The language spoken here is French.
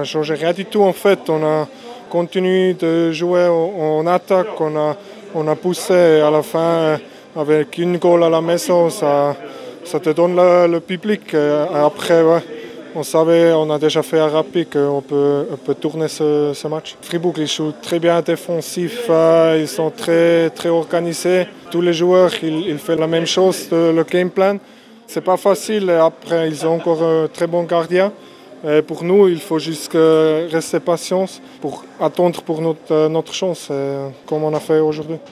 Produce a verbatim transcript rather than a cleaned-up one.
n'a changé rien du tout en fait. On a continué de jouer en attaque, on a, on a poussé à la fin avec une goal à la maison, ça, ça te donne le, le public. Après, ouais, on savait, on a déjà fait à Rapid qu'on peut, on peut tourner ce, ce match. Fribourg, ils jouent très bien défensif, ils sont très, très organisés. Tous les joueurs, ils, ils font la même chose, le game plan. C'est pas facile, après ils ont encore un très bon gardien. Et pour nous, il faut juste rester patient pour attendre pour notre, notre chance, comme on a fait aujourd'hui.